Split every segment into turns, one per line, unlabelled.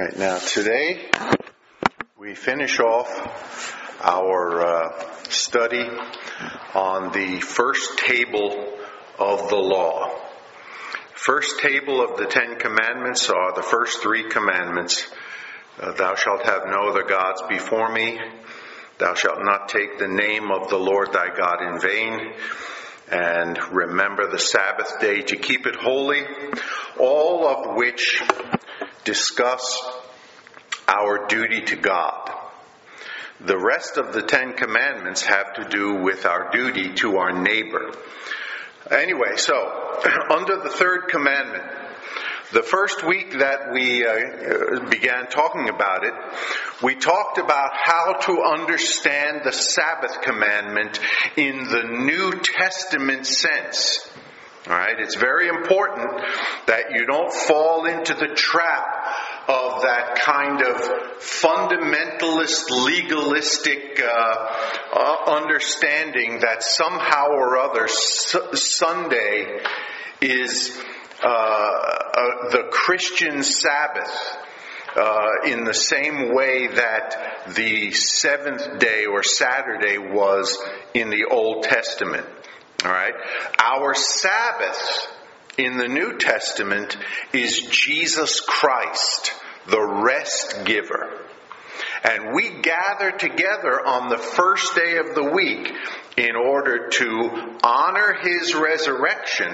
Right, now today we finish off our study on the first table of the law. First table of the Ten Commandments are the first three commandments. Thou shalt have no other gods before me. Thou shalt not take the name of the Lord thy God in vain. And remember the Sabbath day to keep it holy. All of which discuss our duty to God. The rest of the Ten Commandments have to do with our duty to our neighbor. Anyway, so under the third commandment, the first week that we began talking about it, we talked about how to understand the Sabbath commandment in the New Testament sense. All right, it's very important that you don't fall into the trap of that kind of fundamentalist, legalistic understanding that somehow or other Sunday is the Christian Sabbath in the same way that the seventh day or Saturday was in the Old Testament. All right. Our Sabbath in the New Testament is Jesus Christ, the rest giver. And we gather together on the first day of the week in order to honor His resurrection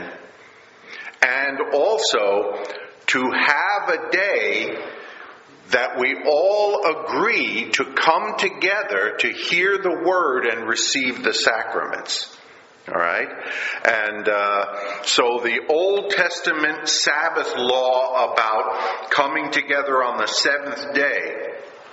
and also to have a day that we all agree to come together to hear the Word and receive the sacraments. All right? And so the Old Testament Sabbath law about coming together on the seventh day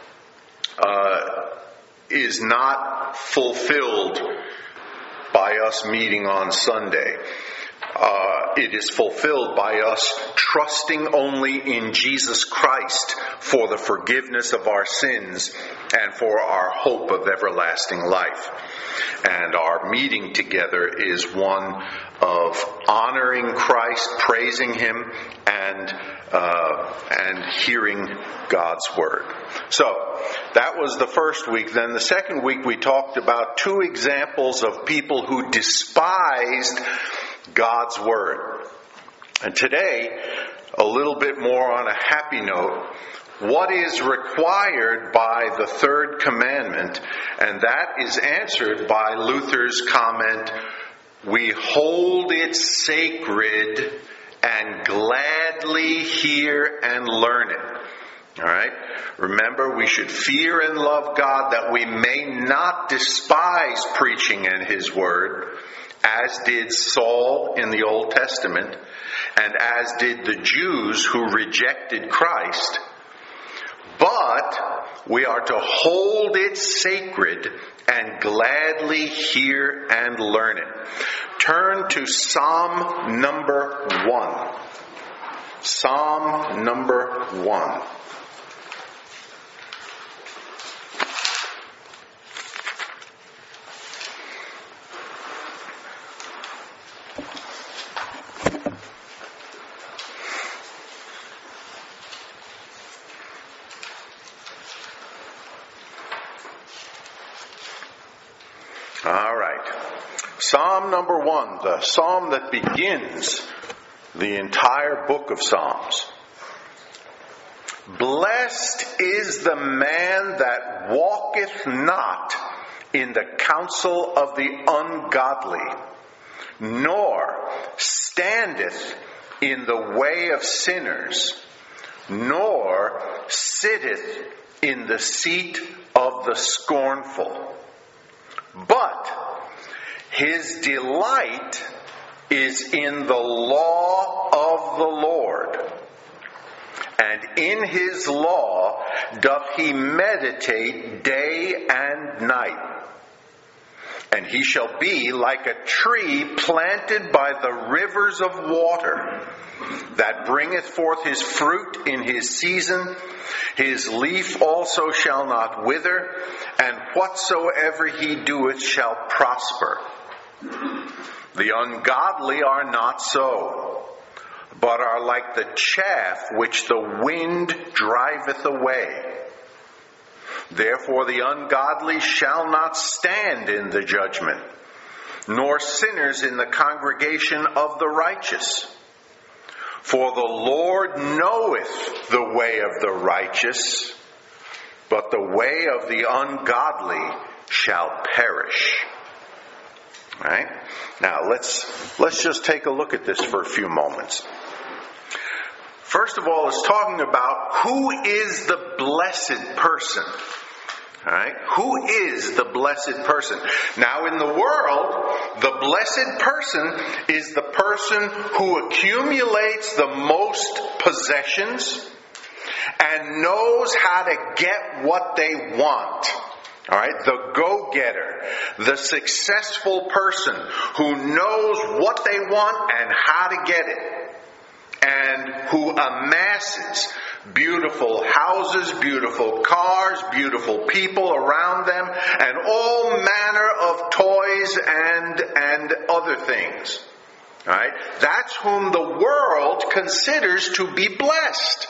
is not fulfilled by us meeting on Sunday. It is fulfilled by us trusting only in Jesus Christ for the forgiveness of our sins and for our hope of everlasting life. And our meeting together is one of honoring Christ, praising Him, and hearing God's Word. So, that was the first week. Then the second week we talked about two examples of people who despised God's Word. And today, a little bit more on a happy note, what is required by the third commandment, and that is answered by Luther's comment, we hold it sacred and gladly hear and learn it. All right? Remember, we should fear and love God that we may not despise preaching and His Word, as did Saul in the Old Testament, and as did the Jews who rejected Christ. But we are to hold it sacred and gladly hear and learn it. Turn to Psalm number 1. Psalm number 1. All right. Psalm number 1, the psalm that begins the entire book of Psalms. Blessed is the man that walketh not in the counsel of the ungodly, nor standeth in the way of sinners, nor sitteth in the seat of the scornful. But his delight is in the law of the Lord, and in His law doth he meditate day and night. And he shall be like a tree planted by the rivers of water, that bringeth forth his fruit in his season. His leaf also shall not wither, and whatsoever he doeth shall prosper. The ungodly are not so, but are like the chaff which the wind driveth away. Therefore the ungodly shall not stand in the judgment, nor sinners in the congregation of the righteous. For the Lord knoweth the way of the righteous, but the way of the ungodly shall perish. All right? Now let's just take a look at this for a few moments. First of all, it's talking about who is the blessed person. All right? Who is the blessed person? Now, in the world, the blessed person is the person who accumulates the most possessions and knows how to get what they want. All right? The go-getter, the successful person who knows what they want and how to get it, and who amasses beautiful houses, beautiful cars, beautiful people around them, and all manner of toys and other things. All right? That's whom the world considers to be blessed.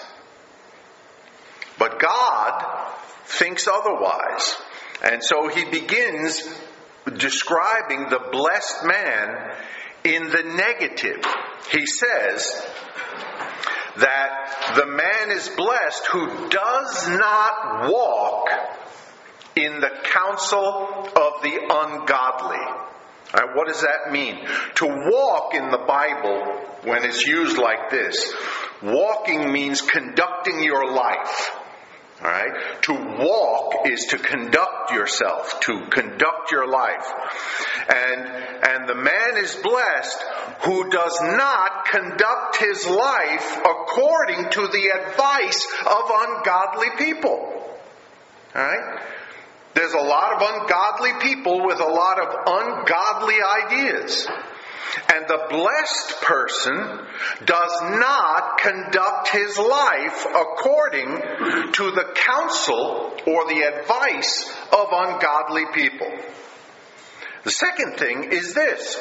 But God thinks otherwise. And so he begins describing the blessed man in the negative. He says that the man is blessed who does not walk in the counsel of the ungodly. All right, what does that mean? To walk in the Bible, when it's used like this, walking means conducting your life. All right? To walk is to conduct yourself, to conduct your life. And the man is blessed who does not conduct his life according to the advice of ungodly people. All right? There's a lot of ungodly people with a lot of ungodly ideas. And the blessed person does not conduct his life according to the counsel or the advice of ungodly people. The second thing is this.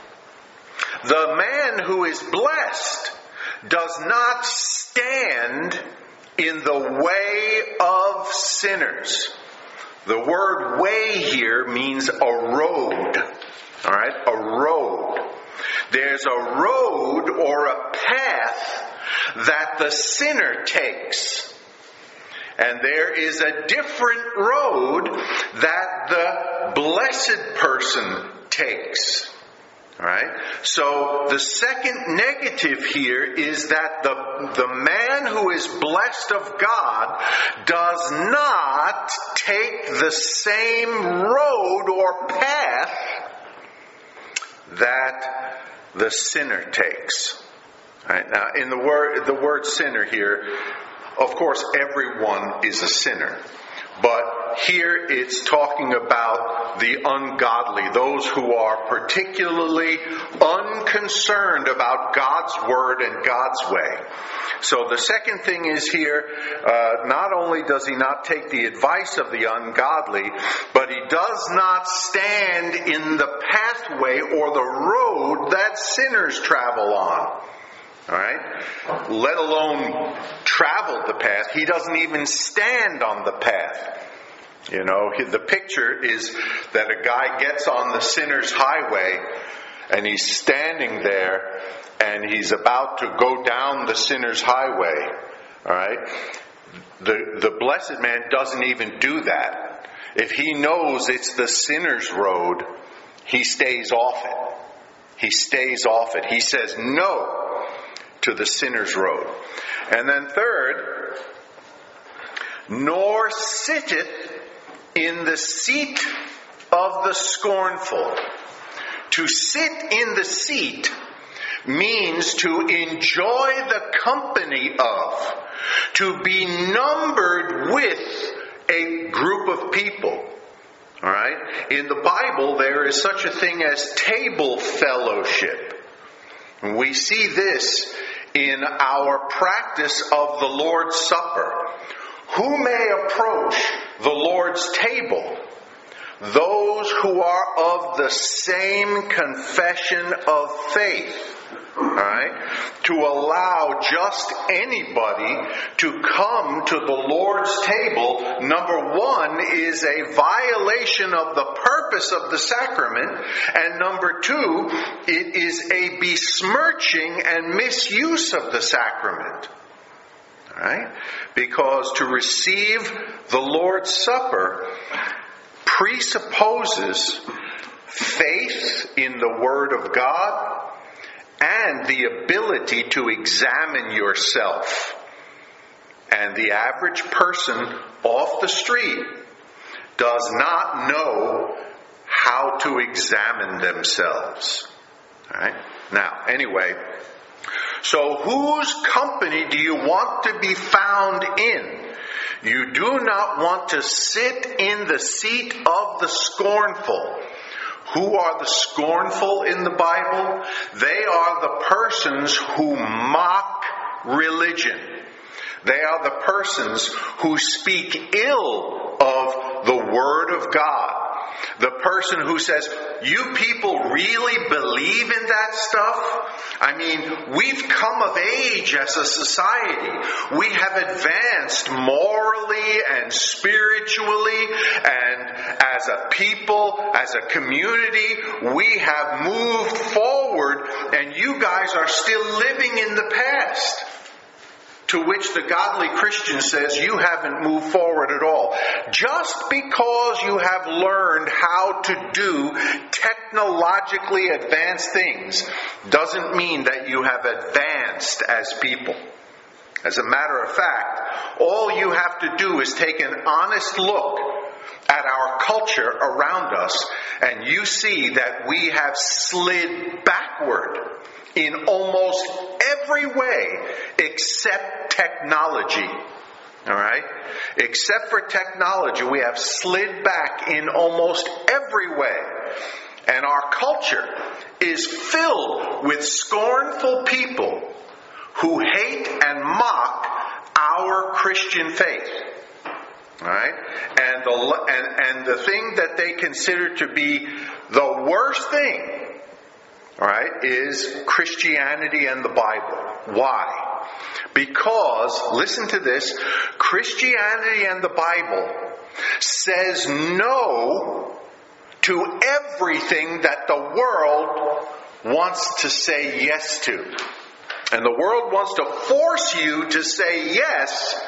The man who is blessed does not stand in the way of sinners. The word way here means a road. All right? A road. There's a road or a path that the sinner takes. And there is a different road that the blessed person takes. All right? So the second negative here is that the man who is blessed of God does not take the same road or path that the sinner takes. All right, now, in the word sinner here, of course, everyone is a sinner. But here it's talking about the ungodly, those who are particularly unconcerned about God's word and God's way. So the second thing is here, not only does he not take the advice of the ungodly, but he does not stand in the pathway or the road that sinners travel on. All right? Let alone travel the path. He doesn't even stand on the path. You know, the picture is that a guy gets on the sinner's highway and he's standing there and he's about to go down the sinner's highway. All right? The blessed man doesn't even do that. If he knows it's the sinner's road, he stays off it. He stays off it. He says no to the sinner's road. And then third, nor sitteth in the seat of the scornful. To sit in the seat means to enjoy the company of, to be numbered with a group of people. All right? In the Bible, there is such a thing as table fellowship. And we see this in our practice of the Lord's Supper. Who may approach the Lord's table? Those who are of the same confession of faith. Alright? To allow just anybody to come to the Lord's table, number one, is a violation of the purpose of the sacrament, and number two, it is a besmirching and misuse of the sacrament. Alright? Because to receive the Lord's Supper presupposes faith in the Word of God and the ability to examine yourself. And the average person off the street does not know how to examine themselves. All right? Now, anyway, so whose company do you want to be found in? You do not want to sit in the seat of the scornful. Who are the scornful in the Bible? They are the persons who mock religion. They are the persons who speak ill of the Word of God. The person who says, you people really believe in that stuff? I mean, we've come of age as a society. We have advanced morally and spiritually, and as a people, as a community, we have moved forward, and you guys are still living in the past. To which the godly Christian says, you haven't moved forward at all. Just because you have learned how to do technologically advanced things doesn't mean that you have advanced as people. As a matter of fact, all you have to do is take an honest look at our culture around us, and you see that we have slid backward in almost every way except technology. All right? Except for technology, we have slid back in almost every way. And our culture is filled with scornful people who hate and mock our Christian faith. All right? And the thing that they consider to be the worst thing, all right, is Christianity and the Bible. Why? Because, listen to this, Christianity and the Bible says no to everything that the world wants to say yes to. And the world wants to force you to say yes,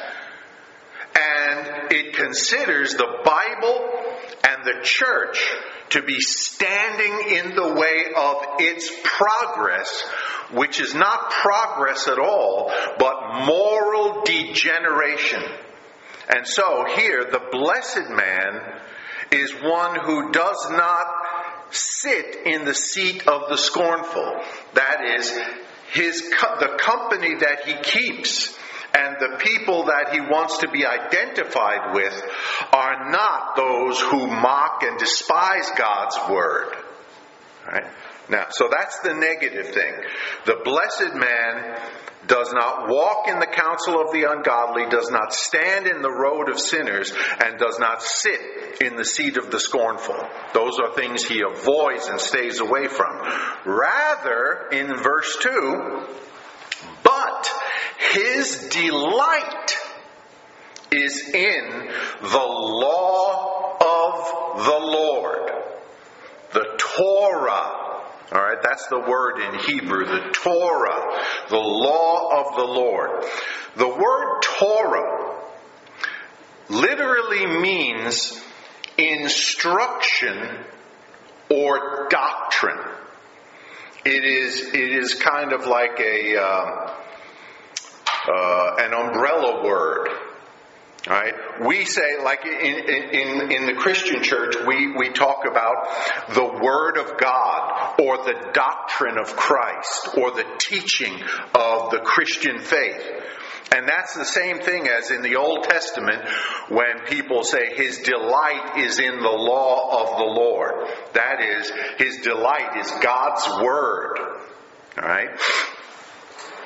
and it considers the Bible and the church to be standing in the way of its progress, which is not progress at all, but moral degeneration. And so here, the blessed man is one who does not sit in the seat of the scornful. That is, the company that he keeps and the people that he wants to be identified with are not those who mock and despise God's word. All right? Now, so that's the negative thing. The blessed man does not walk in the counsel of the ungodly, does not stand in the road of sinners, and does not sit in the seat of the scornful. Those are things he avoids and stays away from. Rather, in verse 2, but his delight is in the law of the Lord. The Torah. All right, that's the word in Hebrew, the Torah, the law of the Lord. The word Torah literally means instruction or doctrine. It is kind of like an umbrella word. All right. We say, like in the Christian church, we talk about the Word of God, or the doctrine of Christ, or the teaching of the Christian faith. And that's the same thing as in the Old Testament when people say his delight is in the law of the Lord. That is, his delight is God's Word. All right.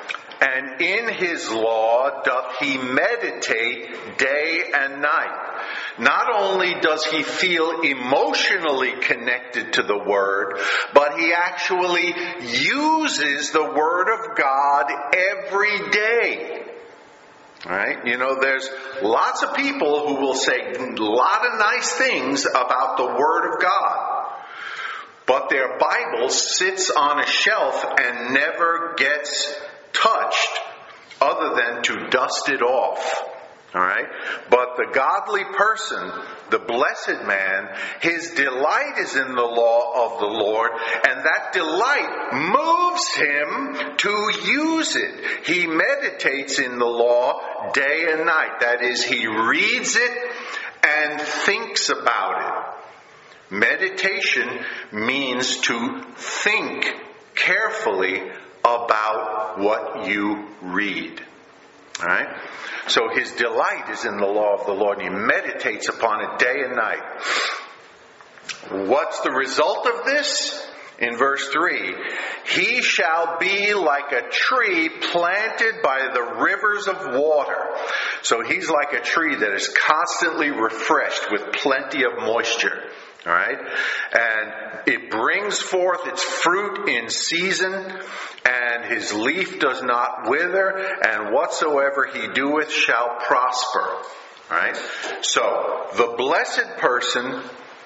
and in his law doth he meditate day and night. Not only does he feel emotionally connected to the Word, but he actually uses the Word of God every day. Right? You know, there's lots of people who will say a lot of nice things about the Word of God, but their Bible sits on a shelf and never gets touched other than to dust it off. All right? But the godly person, the blessed man, his delight is in the law of the Lord, and that delight moves him to use it. He meditates in the law day and night. That is, he reads it and thinks about it. Meditation means to think carefully about what you read. All right? So his delight is in the law of the Lord, and he meditates upon it day and night. What's the result of this? In verse 3, he shall be like a tree planted by the rivers of water. So he's like a tree that is constantly refreshed with plenty of moisture. All right? And it brings forth its fruit in season, and his leaf does not wither, and whatsoever he doeth shall prosper. All right? So, the blessed person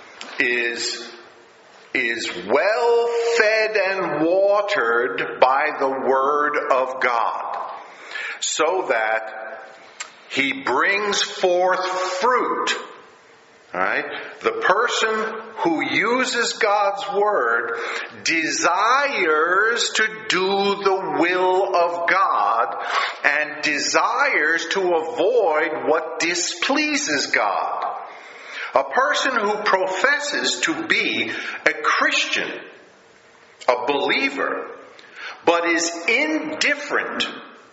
is well fed and watered by the Word of God, so that he brings forth fruit. All right? The person who uses God's Word desires to do the will of God and desires to avoid what displeases God. A person who professes to be a Christian, a believer, but is indifferent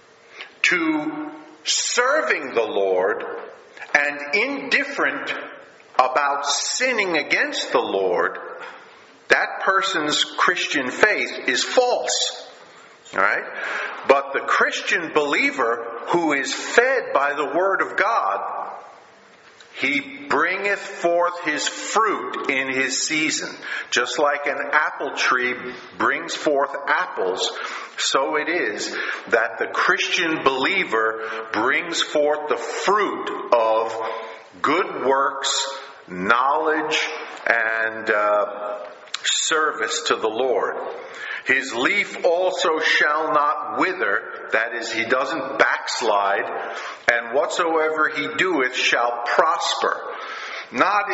to serving the Lord and indifferent about sinning against the Lord, that person's Christian faith is false. All right? But the Christian believer who is fed by the Word of God, he bringeth forth his fruit in his season. Just like an apple tree brings forth apples, so it is that the Christian believer brings forth the fruit of good works, knowledge, and service to the Lord. His leaf also shall not wither, that is, he doesn't backslide, and whatsoever he doeth shall prosper. Not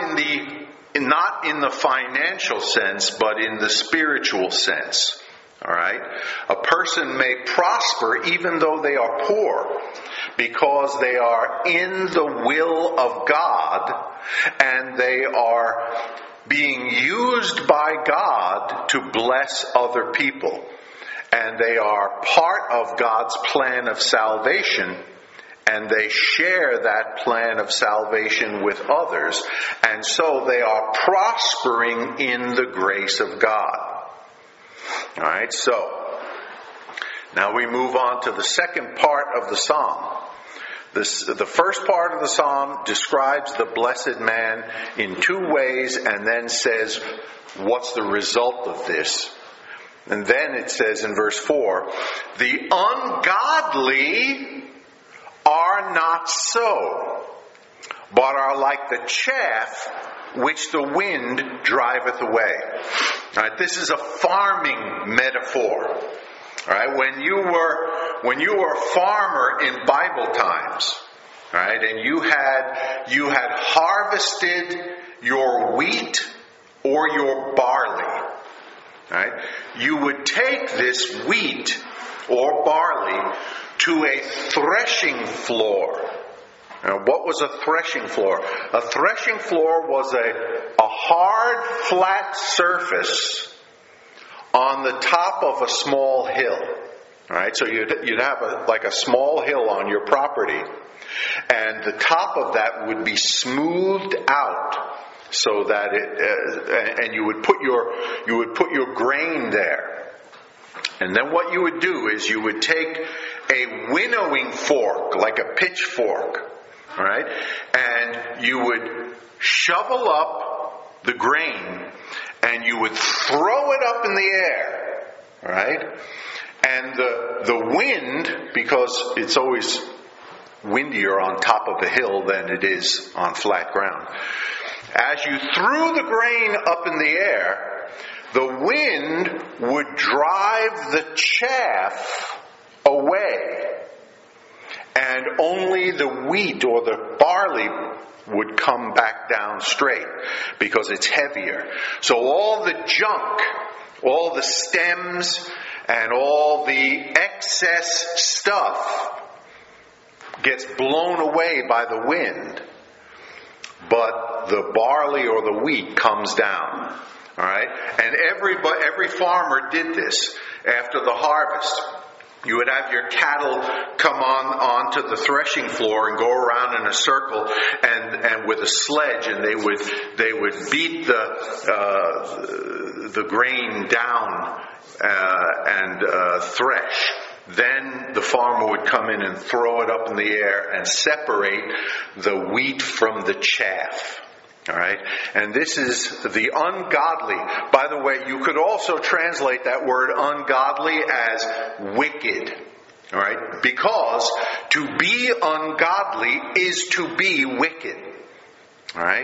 in the financial sense, but in the spiritual sense. All right? A person may prosper even though they are poor, because they are in the will of God and they are being used by God to bless other people. And they are part of God's plan of salvation, and they share that plan of salvation with others. And so they are prospering in the grace of God. All right, so now we move on to the second part of the psalm. The first part of the psalm describes the blessed man in two ways and then says what's the result of this. And then it says in verse 4, the ungodly are not so, but are like the chaff which the wind driveth away. All right, this is a farming metaphor. All right, when you were a farmer in Bible times, all right, and you had harvested your wheat or your barley, all right, you would take this wheat or barley to a threshing floor. Now, what was a threshing floor? A threshing floor was a hard, flat surface on the top of a small hill. All right, so you'd have a small hill on your property, and the top of that would be smoothed out so that and you would put your grain there. And then what you would do is you would take a winnowing fork, like a pitchfork, all right? And you would shovel up the grain and you would throw it up in the air, all right? And the wind, because it's always windier on top of a hill than it is on flat ground, as you threw the grain up in the air, the wind would drive the chaff away, and only the wheat or the barley would come back down straight because it's heavier. So all the junk, all the stems, and all the excess stuff gets blown away by the wind, but the barley or the wheat comes down. All right, and every farmer did this after the harvest. You would have your cattle come onto the threshing floor and go around in a circle, and with a sledge, and they would beat the grain down and thresh. Then the farmer would come in and throw it up in the air and separate the wheat from the chaff. All right, and this is the ungodly. By the way, you could also translate that word ungodly as wicked. All right, because to be ungodly is to be wicked. All right,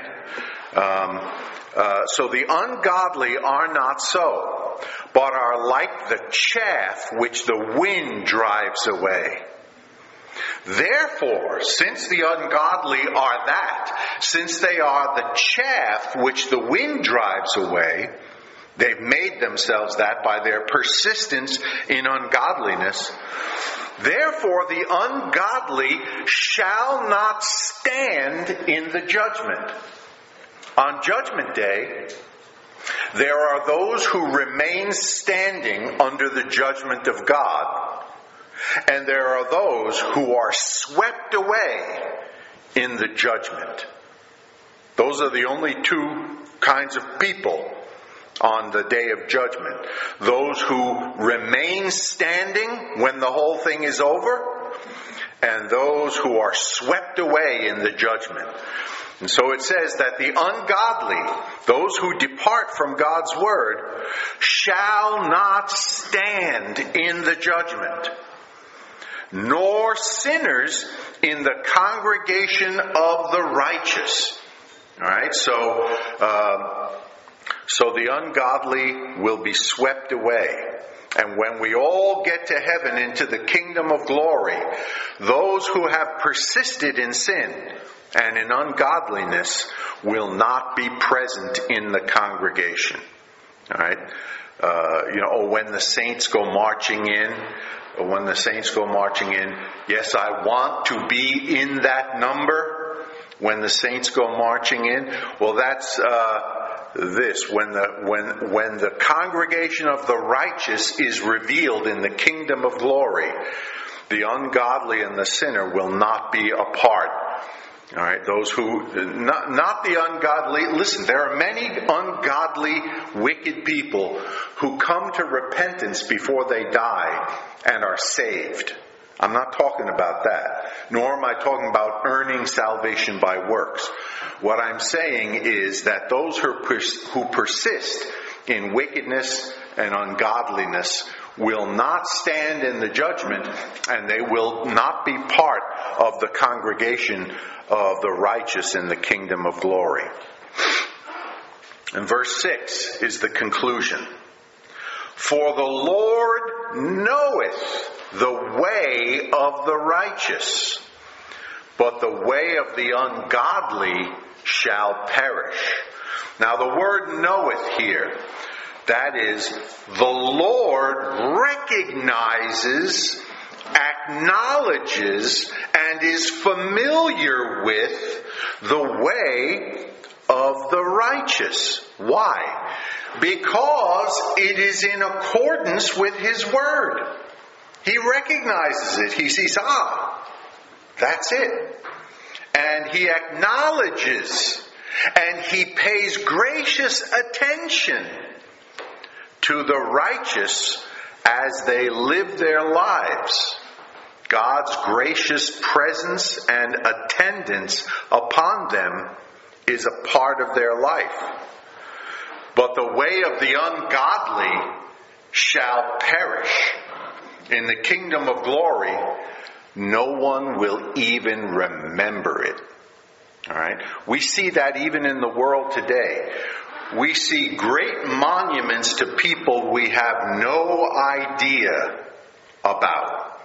so the ungodly are not so, but are like the chaff which the wind drives away. Therefore, since the ungodly are that, since they are the chaff which the wind drives away, they've made themselves that by their persistence in ungodliness. Therefore, the ungodly shall not stand in the judgment. On Judgment Day, there are those who remain standing under the judgment of God, and there are those who are swept away in the judgment. Those are the only two kinds of people on the day of judgment. Those who remain standing when the whole thing is over, and those who are swept away in the judgment. And so it says that the ungodly, those who depart from God's word, shall not stand in the judgment, nor sinners in the congregation of the righteous. All right, so the ungodly will be swept away. And when we all get to heaven into the kingdom of glory, those who have persisted in sin and in ungodliness will not be present in the congregation. All right, when the saints go marching in. Yes, I want to be in that number when the saints go marching in. Well, that's this. When the congregation of the righteous is revealed in the kingdom of glory, the ungodly and the sinner will not be apart. All right, those who, not the ungodly. Listen, there are many ungodly, wicked people who come to repentance before they die and are saved. I'm not talking about that, nor am I talking about earning salvation by works. What I'm saying is that those who persist in wickedness and ungodliness will not stand in the judgment, and they will not be part of the congregation of the righteous in the kingdom of glory. And verse 6 is the conclusion. For the Lord knoweth the way of the righteous, but the way of the ungodly shall perish. Now the word knoweth here, that is, the Lord recognizes, acknowledges, and is familiar with the way of the righteous. Why? Because it is in accordance with His Word. He recognizes it. He sees, that's it. And He acknowledges, and He pays gracious attention to the righteous as they live their lives. God's gracious presence and attendance upon them is a part of their life. But the way of the ungodly shall perish. In the kingdom of glory, no one will even remember it. All right? We see that even in the world today. We see great monuments to people we have no idea about.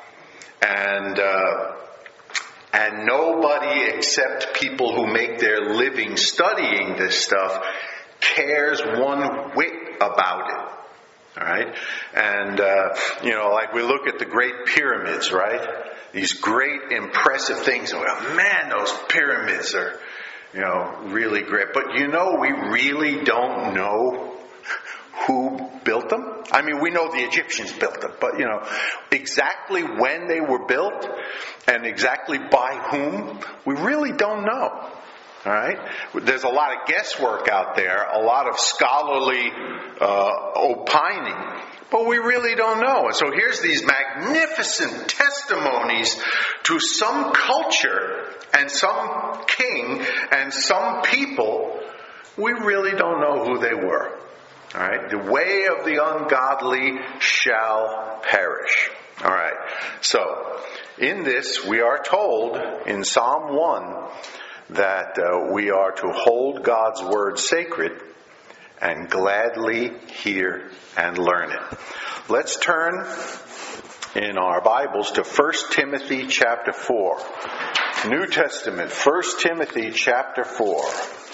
And nobody except people who make their living studying this stuff cares one whit about it. All right? And, like we look at the Great Pyramids, right? These great, impressive things. Well, man, those pyramids are, really great. But we really don't know who built them. I mean, we know the Egyptians built them, but, exactly when they were built and exactly by whom, we really don't know. All right? There's a lot of guesswork out there, a lot of scholarly opining, but we really don't know. And so here's these magnificent testimonies to some culture and some king and some people. We really don't know who they were. All right? The way of the ungodly shall perish. All right. So, in this, we are told in Psalm 1 that we are to hold God's word sacred and gladly hear and learn it. Let's turn in our Bibles to 1 Timothy chapter 4. New Testament, 1 Timothy chapter 4.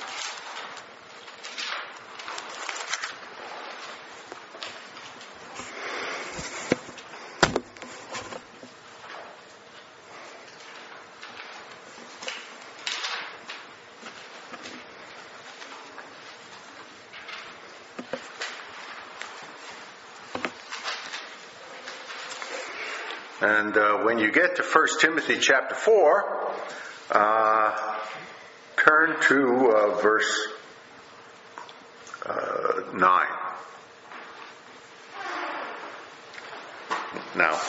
And when you get to 1 Timothy chapter 4, turn to verse 9. Now,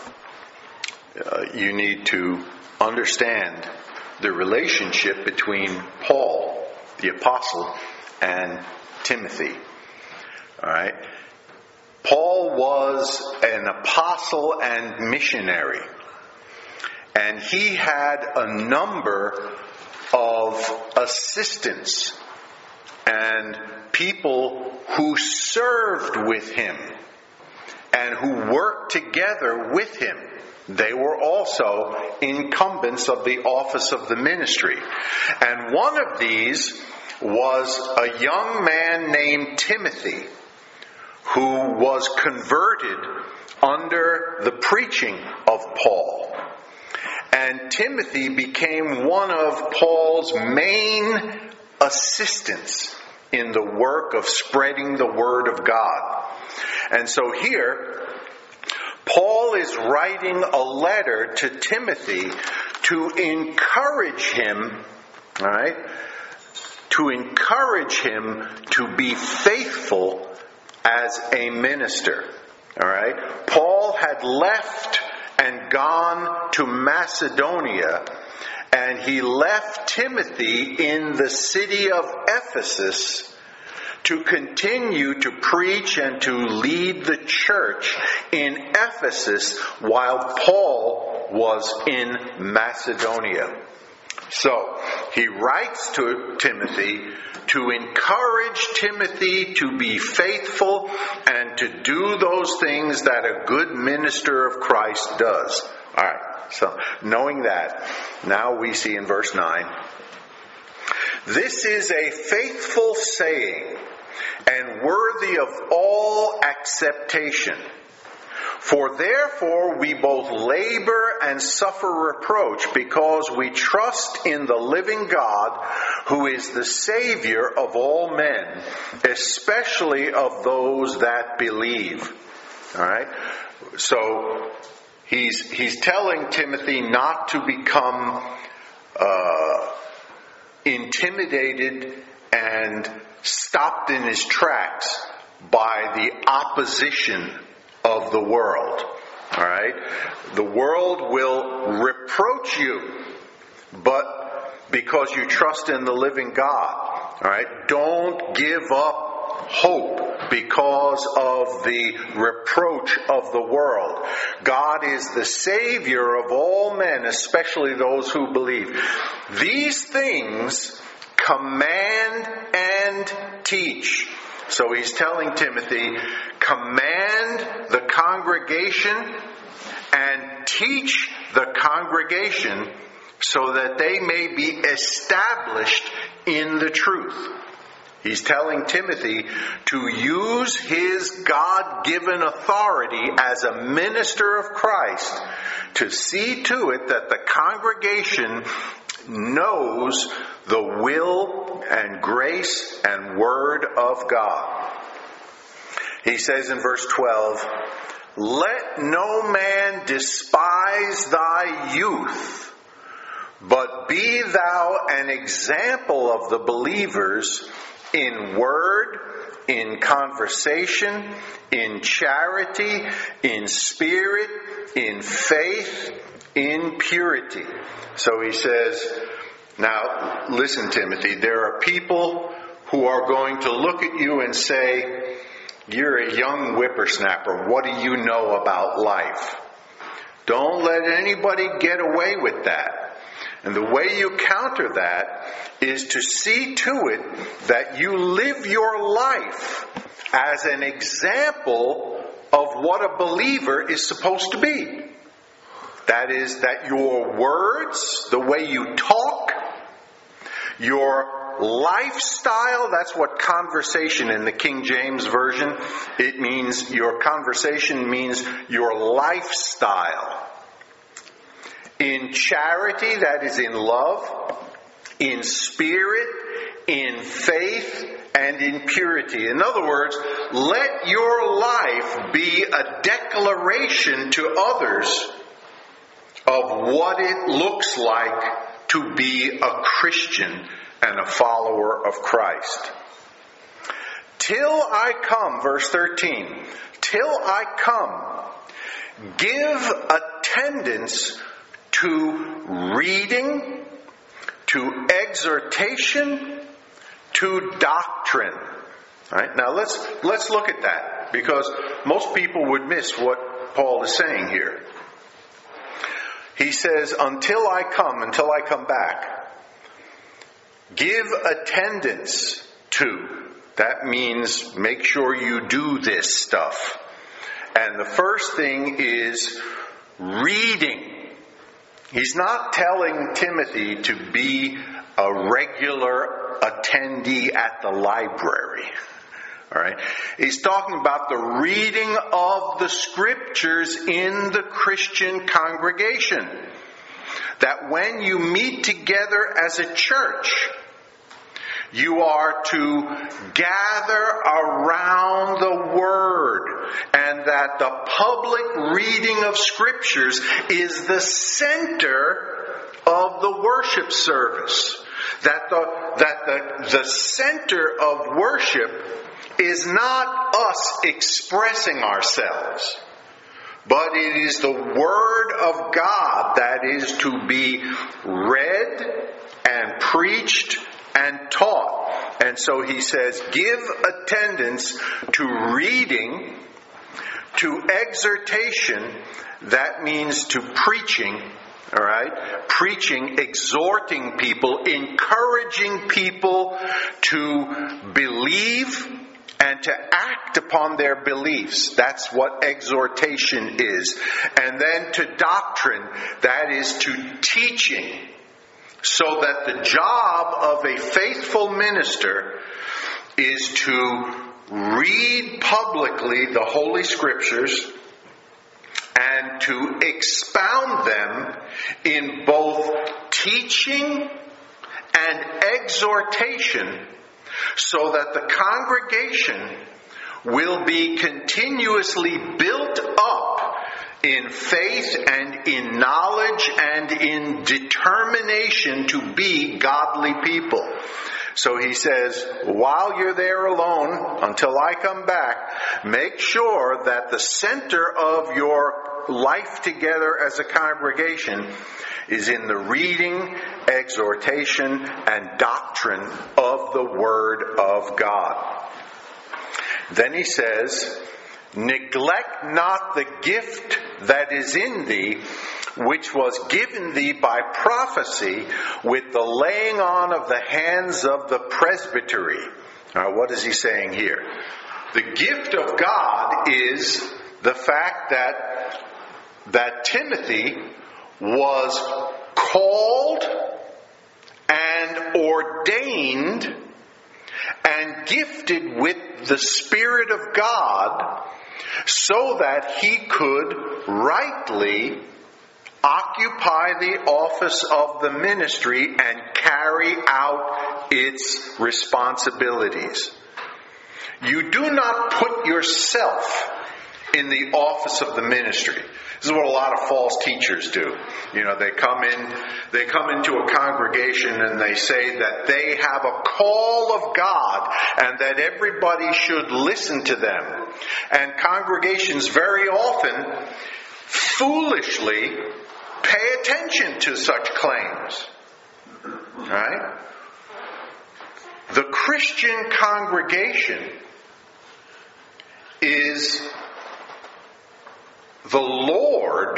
you need to understand the relationship between Paul, the apostle, and Timothy. All right? Paul was an apostle and missionary, and he had a number of assistants and people who served with him and who worked together with him. They were also incumbents of the office of the ministry. And one of these was a young man named Timothy, who was converted under the preaching of Paul. And Timothy became one of Paul's main assistants in the work of spreading the word of God. And so here, Paul is writing a letter to Timothy to encourage him, all right, to encourage him to be faithful as a minister. All right? Paul had left and gone to Macedonia, and he left Timothy in the city of Ephesus to continue to preach and to lead the church in Ephesus while Paul was in Macedonia. So, he writes to Timothy to encourage Timothy to be faithful and to do those things that a good minister of Christ does. All right, so knowing that, now we see in verse 9, this is a faithful saying and worthy of all acceptation. For therefore we both labor and suffer reproach because we trust in the living God, who is the Savior of all men, especially of those that believe. All right? So he's telling Timothy not to become intimidated and stopped in his tracks by the opposition of the world. All right? The world will reproach you, but because you trust in the living God. All right? Don't give up hope because of the reproach of the world. God is the Savior of all men, especially those who believe. These things command and teach. So he's telling Timothy, command the congregation and teach the congregation so that they may be established in the truth. He's telling Timothy to use his God-given authority as a minister of Christ to see to it that the congregation knows the will and grace and word of God. He says in verse 12, let no man despise thy youth, but be thou an example of the believers in word, in conversation, in charity, in spirit, in faith, in purity. So he says, now listen, Timothy, there are people who are going to look at you and say, you're a young whippersnapper. What do you know about life? Don't let anybody get away with that. And the way you counter that is to see to it that you live your life as an example of what a believer is supposed to be. That is, that your words, the way you talk, your lifestyle, that's what conversation in the King James Version, it means, your conversation means your lifestyle. In charity, that is in love, in spirit, in faith, and in purity. In other words, let your life be a declaration to others of what it looks like to be a Christian and a follower of Christ. Till I come, verse 13, till I come, give attendance to reading, to exhortation, to doctrine. All right? Now let's look at that, because most people would miss what Paul is saying here. He says, until I come back, give attendance to. That means make sure you do this stuff. And the first thing is reading. He's not telling Timothy to be a regular attendee at the library. All right? He's talking about the reading of the Scriptures in the Christian congregation. That when you meet together as a church, you are to gather around the Word, and that the public reading of Scriptures is the center of the worship service. That the center of worship is not us expressing ourselves, but it is the Word of God that is to be read and preached and taught. And so he says, give attendance to reading, to exhortation. That means to preaching. All right? Preaching, exhorting people, encouraging people to believe and to act upon their beliefs. That's what exhortation is. And then to doctrine, that is to teaching. So that the job of a faithful minister is to read publicly the Holy Scriptures and to expound them in both teaching and exhortation, so that the congregation will be continuously built up in faith and in knowledge and in determination to be godly people. So he says, while you're there alone, until I come back, make sure that the center of your our life together as a congregation is in the reading, exhortation, and doctrine of the Word of God. Then he says, neglect not the gift that is in thee, which was given thee by prophecy with the laying on of the hands of the presbytery. Now, what is he saying here? The gift of God is the fact that Timothy was called and ordained and gifted with the Spirit of God so that he could rightly occupy the office of the ministry and carry out its responsibilities. You do not put yourself in the office of the ministry. This is what a lot of false teachers do. You know, they come into a congregation and they say that they have a call of God and that everybody should listen to them. And congregations very often foolishly pay attention to such claims. Right? The Christian congregation is the Lord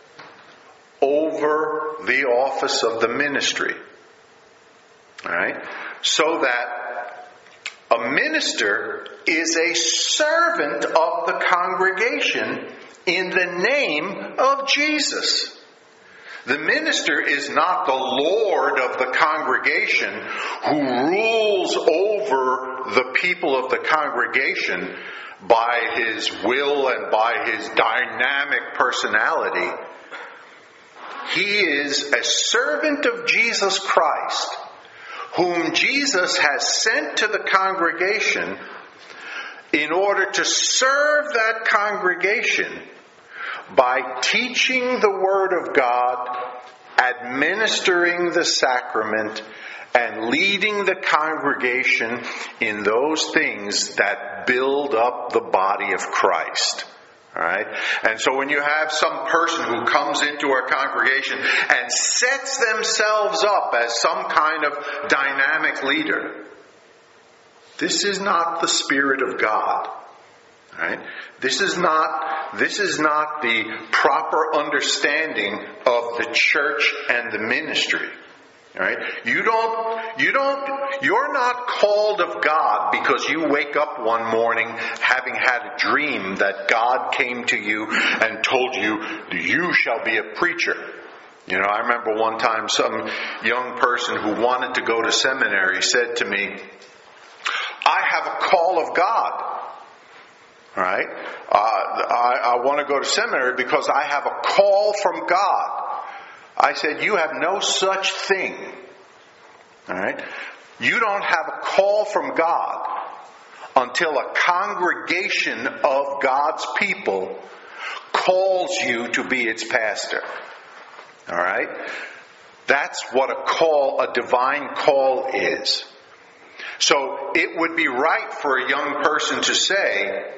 over the office of the ministry. All right? So that a minister is a servant of the congregation in the name of Jesus. The minister is not the Lord of the congregation who rules over the people of the congregation by his will and by his dynamic personality. He is a servant of Jesus Christ, whom Jesus has sent to the congregation in order to serve that congregation by teaching the Word of God, administering the sacrament, and leading the congregation in those things that build up the body of Christ. All right? And so when you have some person who comes into our congregation and sets themselves up as some kind of dynamic leader, this is not the Spirit of God. All right? This is not the proper understanding of the church and the ministry. All right? You're not called of God because you wake up one morning having had a dream that God came to you and told you, you shall be a preacher. You know, I remember one time some young person who wanted to go to seminary said to me, I have a call of God. All right? I want to go to seminary because I have a call from God. I said, you have no such thing. All right? You don't have a call from God until a congregation of God's people calls you to be its pastor. All right? That's what a divine call is. So it would be right for a young person to say,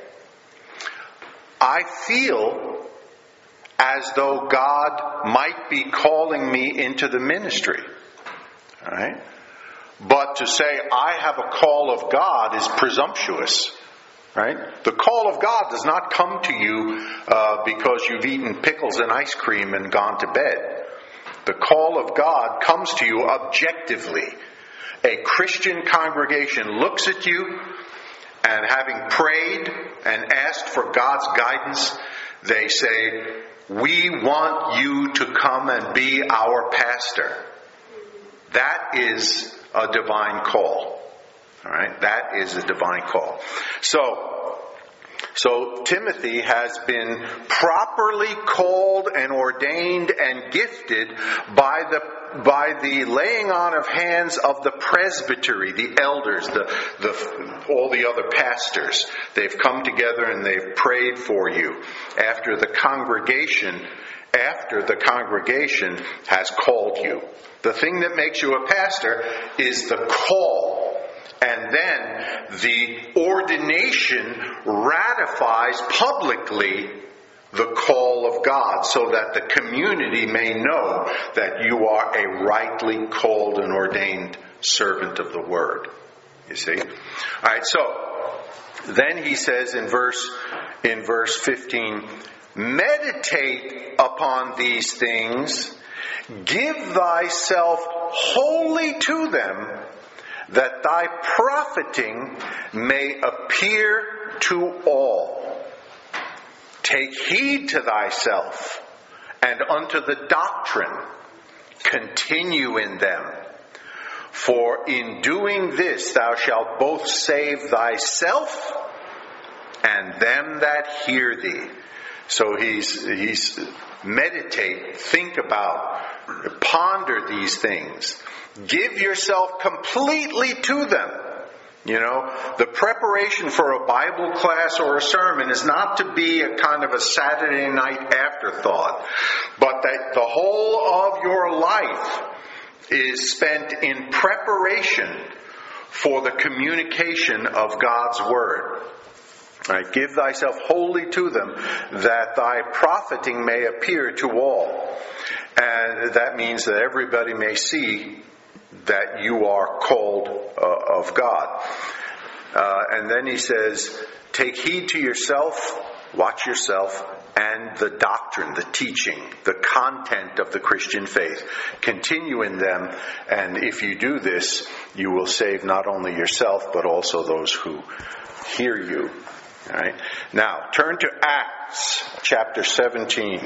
I feel as though God might be calling me into the ministry. All right? But to say, I have a call of God is presumptuous. Right? The call of God does not come to you because you've eaten pickles and ice cream and gone to bed. The call of God comes to you objectively. A Christian congregation looks at you, and having prayed and asked for God's guidance, they say, we want you to come and be our pastor. That is a divine call. All right? That is a divine call. So Timothy has been properly called and ordained and gifted by the laying on of hands of the presbytery, the elders, all the other pastors. They've come together and they've prayed for you after the congregation has called you. The thing that makes you a pastor is the call. And then the ordination ratifies publicly the call of God, so that the community may know that you are a rightly called and ordained servant of the Word. You see? All right, so then he says in verse 15, meditate upon these things, give thyself wholly to them, that thy profiting may appear to all. Take heed to thyself and unto the doctrine. Continue in them. For in doing this thou shalt both save thyself and them that hear thee. So he's meditate, think about, ponder these things. Give yourself completely to them. You know, the preparation for a Bible class or a sermon is not to be a kind of a Saturday night afterthought, but that the whole of your life is spent in preparation for the communication of God's Word. Right? Give thyself wholly to them, that thy profiting may appear to all. And that means that everybody may see that you are called of God. And then he says, take heed to yourself, watch yourself, and the doctrine, the teaching, the content of the Christian faith. Continue in them, and if you do this, you will save not only yourself, but also those who hear you. All right. Now, turn to Acts chapter 17.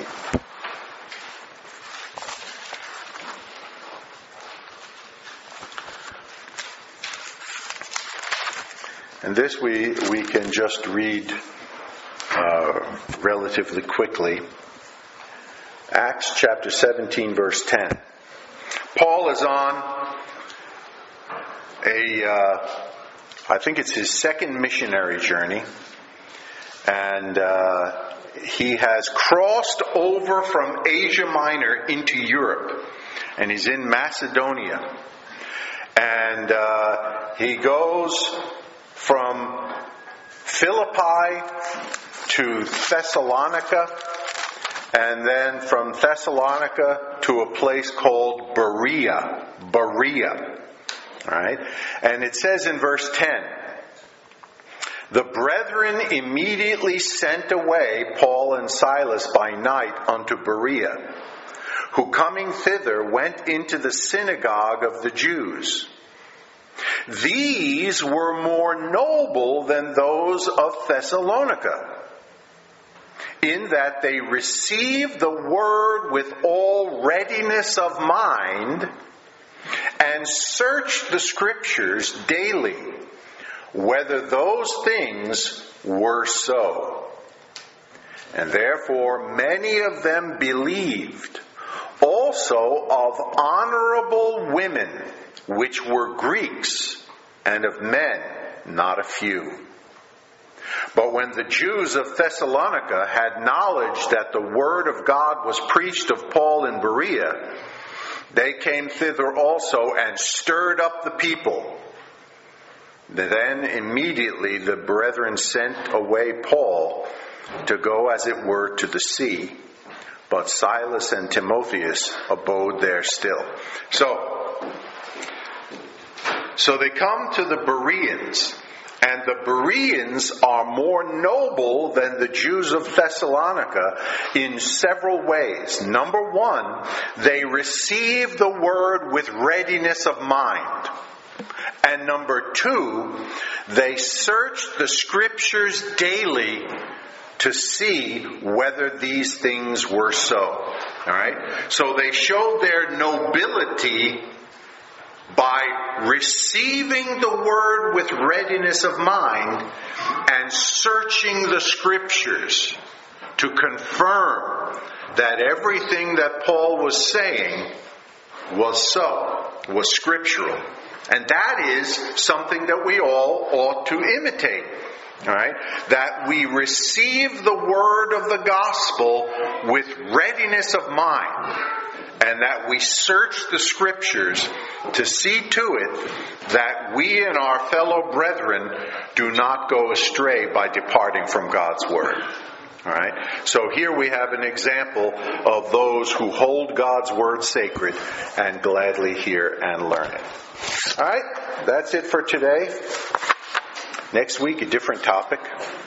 And this we can just read relatively quickly. Acts chapter 17, verse 10. Paul is on I think it's his second missionary journey. And he has crossed over from Asia Minor into Europe. And he's in Macedonia. And he goes from Philippi to Thessalonica, and then from Thessalonica to a place called Berea. All right? And it says in verse 10, the brethren immediately sent away Paul and Silas by night unto Berea, who coming thither went into the synagogue of the Jews. These were more noble than those of Thessalonica, in that they received the word with all readiness of mind, and searched the Scriptures daily, whether those things were so. And therefore many of them believed, also of honorable women, which were Greeks, and of men not a few. But when the Jews of Thessalonica had knowledge that the word of God was preached of Paul in Berea, they came thither also and stirred up the people. Then immediately the brethren sent away Paul to go as it were to the sea, but Silas and Timotheus abode there still. So they come to the Bereans, and the Bereans are more noble than the Jews of Thessalonica in several ways. Number one, they receive the word with readiness of mind. And number two, they search the Scriptures daily to see whether these things were so. All right? So they showed their nobility by receiving the word with readiness of mind and searching the Scriptures to confirm that everything that Paul was saying was so, was scriptural. And that is something that we all ought to imitate. All right? That we receive the word of the gospel with readiness of mind, and that we search the Scriptures to see to it that we and our fellow brethren do not go astray by departing from God's word. All right. So here we have an example of those who hold God's Word sacred and gladly hear and learn it. All right. That's it for today. Next week, a different topic.